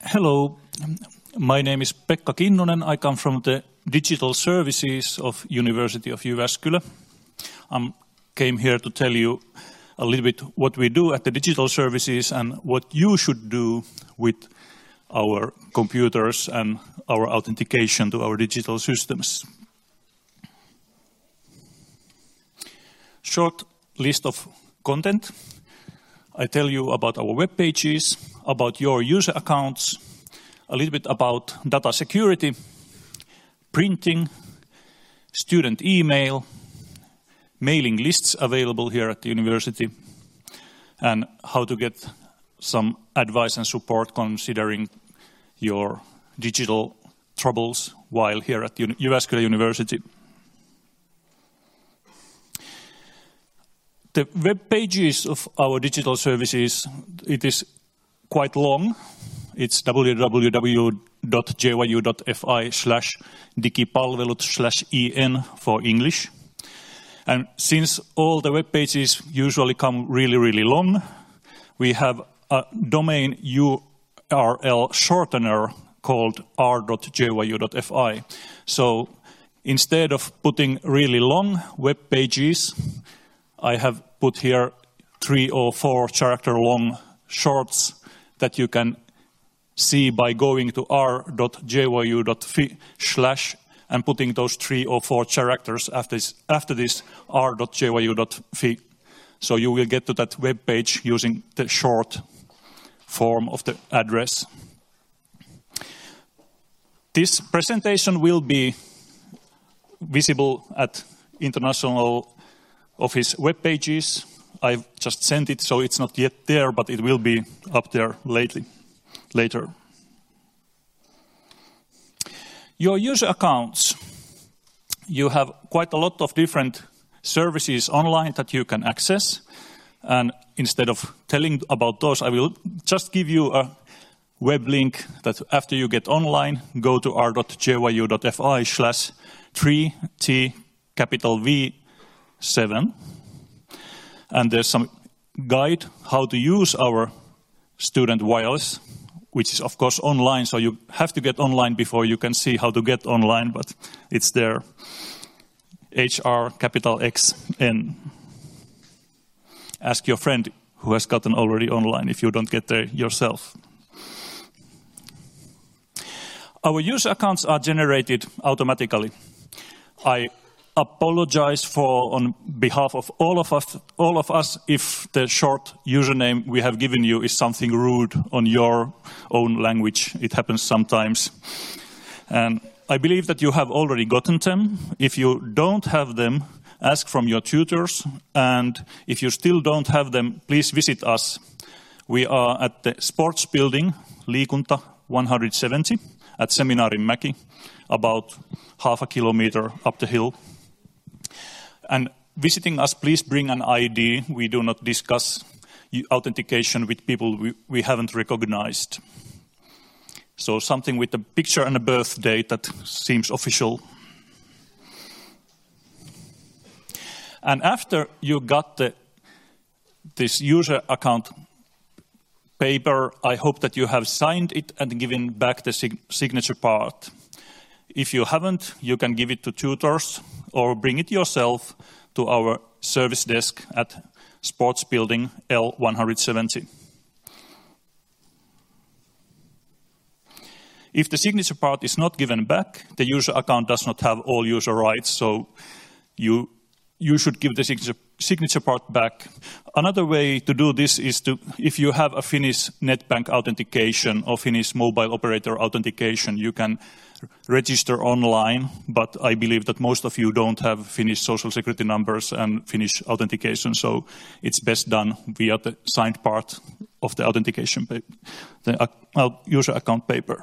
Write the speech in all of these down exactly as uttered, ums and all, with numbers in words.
Hello, my name is Pekka Kinnunen. I come from the Digital Services of University of Jyväskylä. I came here to tell you a little bit what we do at the Digital Services and what you should do with our computers and our authentication to our digital systems. Short list of content. I tell you about our web pages, about your user accounts, a little bit about data security, printing, student email, mailing lists available here at the university, and how to get some advice and support considering your digital troubles while here at Jyväskylä University. The web pages of our digital services, it is quite long. It's w w w dot j y u dot f i slash digipalvelut slash en for English. And since all the web pages usually come really, really long, we have a domain U R L shortener called r dot j y u dot f i. So instead of putting really long web pages, I have put here three or four character long shorts that you can see by going to r dot j y u dot f i slash and putting those three or four characters after this, after this r dot j y u dot f i. So you will get to that web page using the short form of the address. This presentation will be visible at International Office web pages. I've just sent it, so it's not yet there, but it will be up there lately, later. Your user accounts. You have quite a lot of different services online that you can access. And instead of telling about those, I will just give you a web link that after you get online, go to r dot j y u dot f i slash three t capital V seven. And there's some guide how to use our student wireless, which is of course online, so you have to get online before you can see how to get online, but it's there. H R capital X N. Ask your friend who has gotten already online if you don't get there yourself. Our user accounts are generated automatically. I apologize for on behalf of all of us, all of us if the short username we have given you is something rude on your own language. It happens sometimes. And I believe that you have already gotten them. If you don't have them, ask from your tutors. And if you still don't have them, please visit us. We are at the sports building, Liikunta one seventy, at Seminaarinmäki, about half a kilometer up the hill. And visiting us, please bring an I D. We do not discuss authentication with people we, we haven't recognized. So something with a picture and a birth date that seems official. And after you got the, this user account paper, I hope that you have signed it and given back the sig- signature part. If you haven't, you can give it to tutors or bring it yourself to our service desk at Sports Building L one seventy. If the signature part is not given back, the user account does not have all user rights, so you, you should give the signature, signature part back. Another way to do this is to, if you have a Finnish NetBank authentication or Finnish mobile operator authentication, you can register online, but I believe that most of you don't have Finnish social security numbers and Finnish authentication, so it's best done via the signed part of the authentication paper, the uh, user account paper.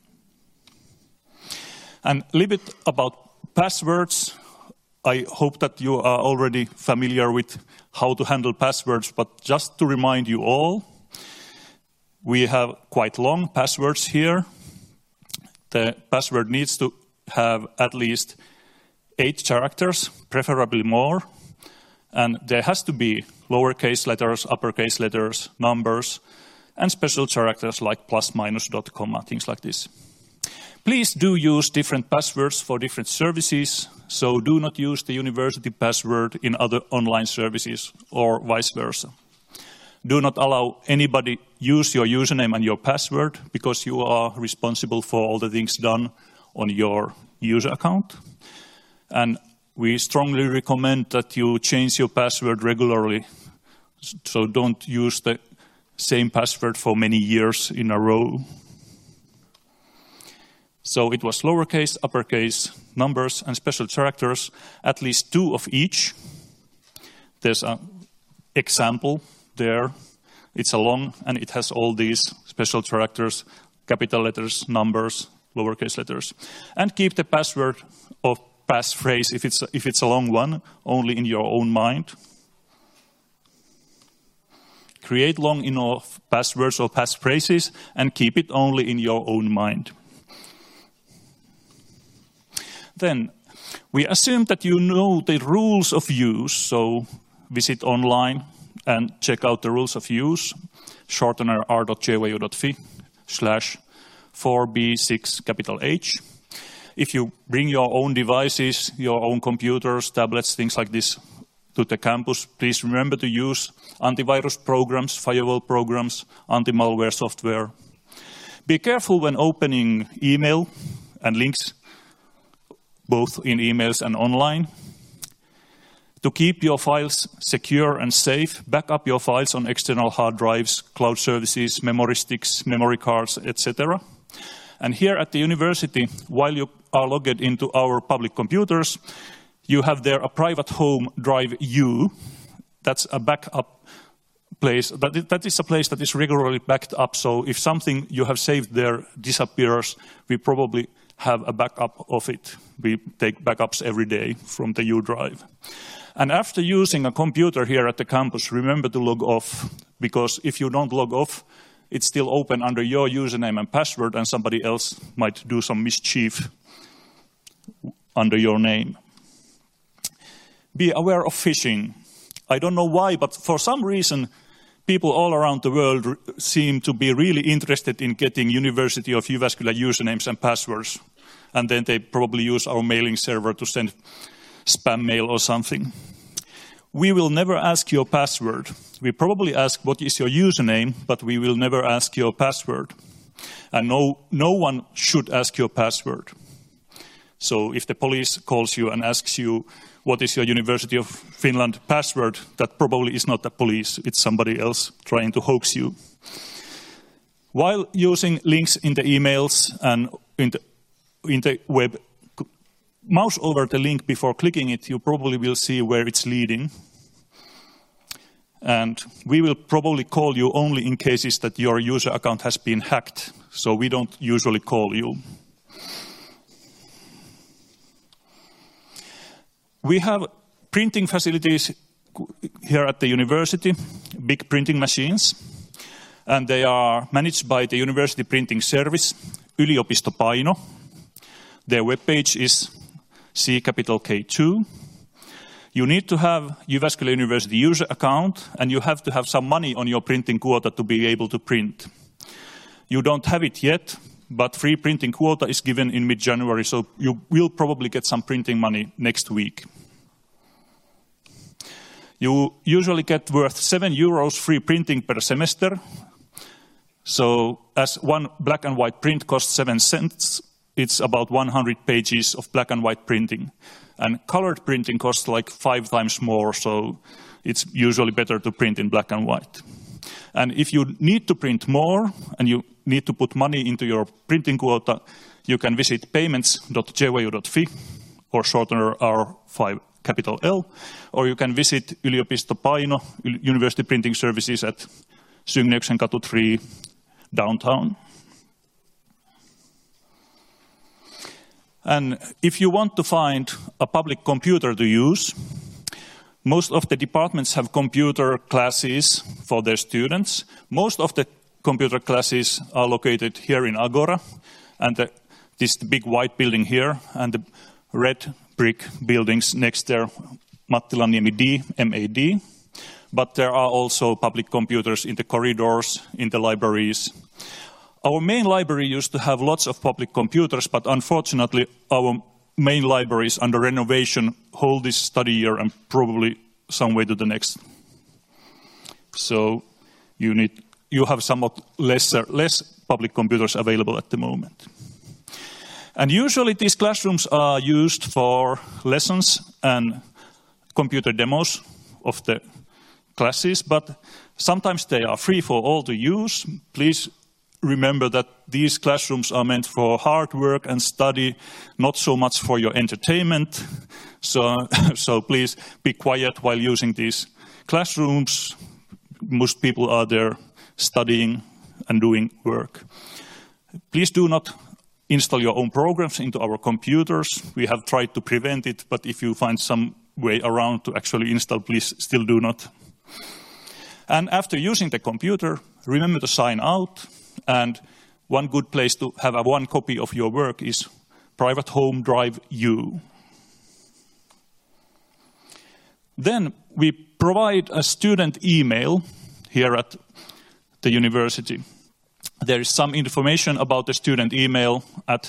And a little bit about passwords. I hope that you are already familiar with how to handle passwords, but just to remind you all, we have quite long passwords here. The password needs to have at least eight characters, preferably more, and there has to be lowercase letters, uppercase letters, numbers, and special characters like plus, minus, dot, comma, things like this. Please do use different passwords for different services, so do not use the university password in other online services or vice versa. Do not allow anybody use your username and your password because you are responsible for all the things done on your user account. And we strongly recommend that you change your password regularly, so don't use the same password for many years in a row. So it was lowercase, uppercase, numbers, and special characters, at least two of each. There's an example there. It's a long, and it has all these special characters, capital letters, numbers, lowercase letters. And keep the password of passphrase, if it's, if it's a long one, only in your own mind. Create long enough passwords or passphrases and keep it only in your own mind. Then, we assume that you know the rules of use, so visit online and check out the rules of use, shortener r.jyu.fi slash four b six capital H. If you bring your own devices, your own computers, tablets, things like this to the campus, please remember to use antivirus programs, firewall programs, anti-malware software. Be careful when opening email and links, both in emails and online. To keep your files secure and safe, back up your files on external hard drives, cloud services, memory sticks, memory cards, et cetera. And here at the university, while you are logged into our public computers, you have there a private home drive U. That's a backup place. That is, that is a place that is regularly backed up. So if something you have saved there disappears, we probably have a backup of it. We take backups every day from the U drive. And after using a computer here at the campus, remember to log off, because if you don't log off, it's still open under your username and password, and somebody else might do some mischief under your name. Be aware of phishing. I don't know why, but for some reason, people all around the world seem to be really interested in getting University of Jyväskylä usernames and passwords. And then they probably use our mailing server to send spam mail or something. We will never ask your password. We probably ask what is your username, but we will never ask your password. And no, no one should ask your password. So if the police calls you and asks you what is your University of Finland password, that probably is not the police, it's somebody else trying to hoax you. While using links in the emails and in the, in the web, mouse over the link before clicking it, you probably will see where it's leading. And we will probably call you only in cases that your user account has been hacked, so we don't usually call you. We have printing facilities here at the university, big printing machines, and they are managed by the University Printing Service, Yliopisto Paino. Their webpage is C capital K two. You need to have Jyväskylä University user account, and you have to have some money on your printing quota to be able to print. You don't have it yet, but free printing quota is given in mid-January, so you will probably get some printing money next week. You usually get worth seven euros free printing per semester. So as one black and white print costs seven cents, it's about one hundred pages of black and white printing. And colored printing costs like five times more, so it's usually better to print in black and white. And if you need to print more, and you need to put money into your printing quota, you can visit payments dot j y u dot f i, or shortener R five capital L, or you can visit Yliopisto Paino, University Printing Services at Syngneuksenkatu three, downtown. And if you want to find a public computer to use, most of the departments have computer classes for their students. Most of the computer classes are located here in Agora, and the, this big white building here, and the red brick buildings next there, Mattilaniemi D, M A D. but there are also public computers in the corridors, in the libraries. Our main library used to have lots of public computers, but unfortunately our main library is under renovation whole this study year and probably some way to the next. So you need you have somewhat lesser, less public computers available at the moment. And usually these classrooms are used for lessons and computer demos of the classes, but sometimes they are free for all to use. Please remember that these classrooms are meant for hard work and study, not so much for your entertainment. So, so please be quiet while using these classrooms. Most people are there studying and doing work. Please do not install your own programs into our computers. We have tried to prevent it, but if you find some way around to actually install, please still do not. And after using the computer, remember to sign out. And one good place to have a one copy of your work is Private Home Drive U. Then we provide a student email here at the university. There is some information about the student email at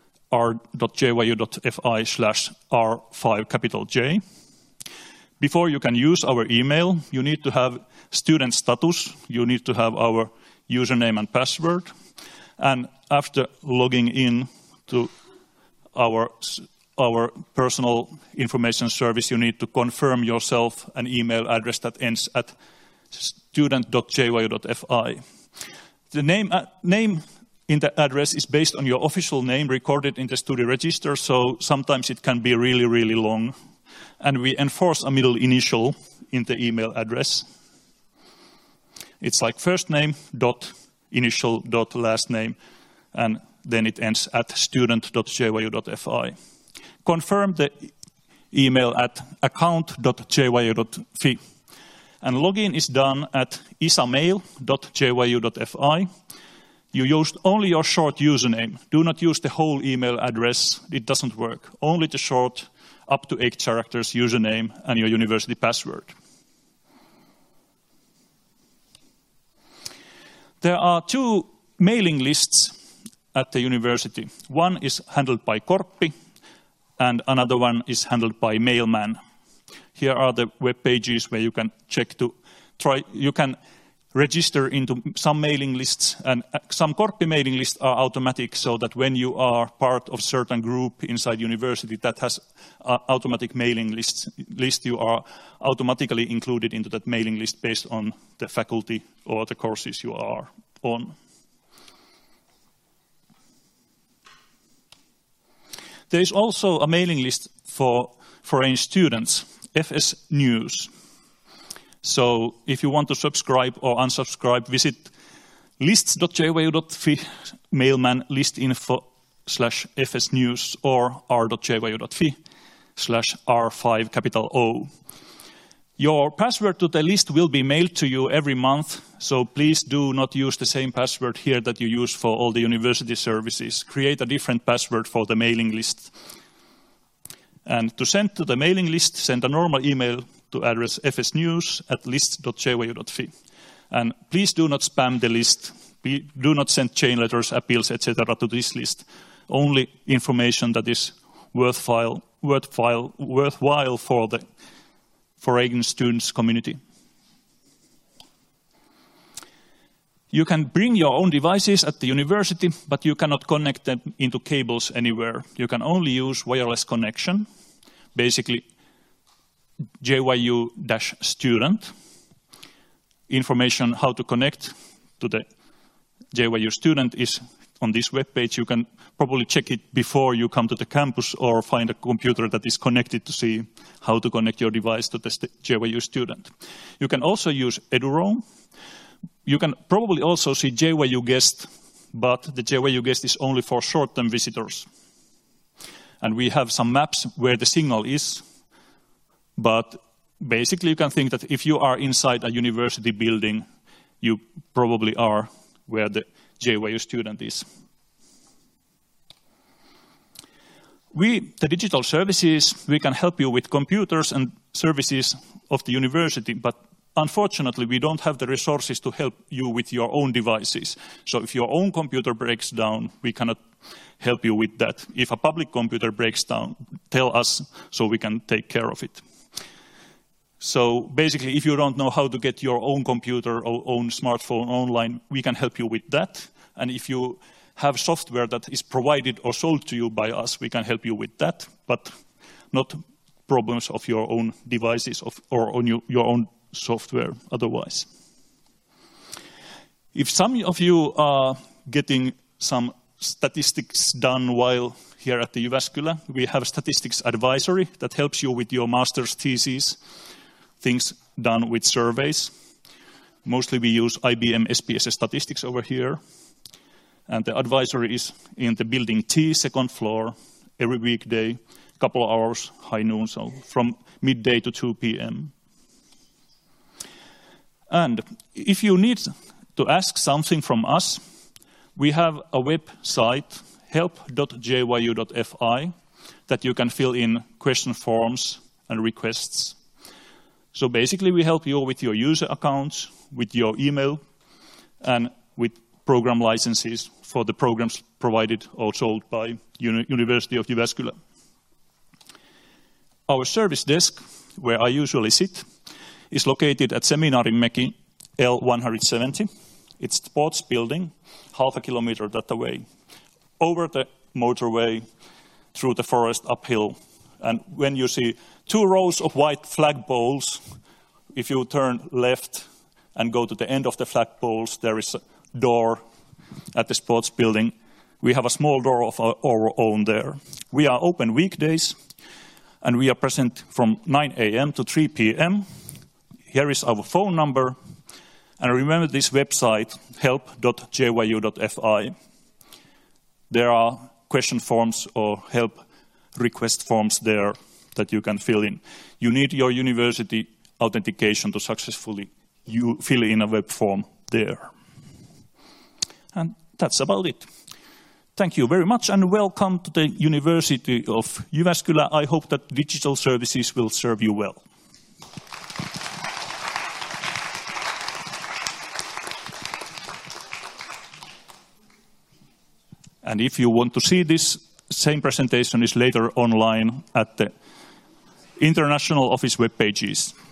r.jyu.fi slash r5 capital J. Before you can use our email, you need to have student status. You need to have our username and password. And after logging in to our, our personal information service, you need to confirm yourself an email address that ends at student.jyu.fi. The name, uh, name in the address is based on your official name recorded in the study register, so sometimes it can be really, really long. And we enforce a middle initial in the email address. It's like first name dot initial dot last name, and then it ends at student.jyu.fi. Confirm the email at account.jyu.fi. And login is done at isamail.jyu.fi. You used only your short username. Do not use the whole email address. It doesn't work. Only the short, up to eight characters username and your university password. There are two mailing lists at the university. One is handled by Korppi, and another one is handled by Mailman. Here are the web pages where you can check to try. You can register into some mailing lists, and some Korppi mailing lists are automatic, so that when you are part of certain group inside university that has uh, automatic mailing lists, list, you are automatically included into that mailing list based on the faculty or the courses you are on. There is also a mailing list for foreign students, F S News. So if you want to subscribe or unsubscribe, visit lists.jyu.fi, mailman listinfo slash fsnews or r.jyu.fi slash r5 capital O. Your password to the list will be mailed to you every month, so please do not use the same password here that you use for all the university services. Create a different password for the mailing list. And to send to the mailing list, send a normal email to address fsnews at list.jyu.fi. And please do not spam the list. Do not send chain letters, appeals, et cetera to this list. Only information that is worthwhile, worthwhile, worthwhile for the foreign students community. You can bring your own devices at the university, but you cannot connect them into cables anywhere. You can only use wireless connection, basically J Y U-student. Information how to connect to the J Y U student is on this web page. You can probably check it before you come to the campus or find a computer that is connected to see how to connect your device to the J Y U student. You can also use EduRoam. You can probably also see J Y U guest, but the J Y U guest is only for short-term visitors. And we have some maps where the signal is, but basically you can think that if you are inside a university building, you probably are where the J Y U student is. We, the digital services, we can help you with computers and services of the university, but unfortunately, we don't have the resources to help you with your own devices. So if your own computer breaks down, we cannot help you with that. If a public computer breaks down, tell us so we can take care of it. So basically, if you don't know how to get your own computer or own smartphone online, we can help you with that. And if you have software that is provided or sold to you by us, we can help you with that, but not problems of your own devices of, or on you, your own software otherwise. If some of you are getting some statistics done while here at the Jyväskylä, we have statistics advisory that helps you with your master's thesis, things done with surveys. Mostly we use I B M S P S S statistics over here. And the advisory is in the building T, second floor, every weekday, couple of hours, high noon, so from midday to two p m And if you need to ask something from us, we have a website, help dot j y u dot f i, that you can fill in question forms and requests. So basically, we help you with your user accounts, with your email, and with program licenses for the programs provided or sold by Uni- University of Jyväskylä. Our service desk, where I usually sit, is located at Seminaarimäki L one seventy. It's the sports building, half a kilometer that way, over the motorway, through the forest uphill. And when you see two rows of white flagpoles, if you turn left and go to the end of the flagpoles, there is a door at the sports building. We have a small door of our, our own there. We are open weekdays, and we are present from nine a m to three p m Here is our phone number. And remember this website, help dot j y u dot f i. There are question forms or help request forms there that you can fill in. You need your university authentication to successfully you fill in a web form there. And that's about it. Thank you very much and welcome to the University of Jyväskylä. I hope that digital services will serve you well. And if you want to see this, same presentation is later online at the International Office web pages.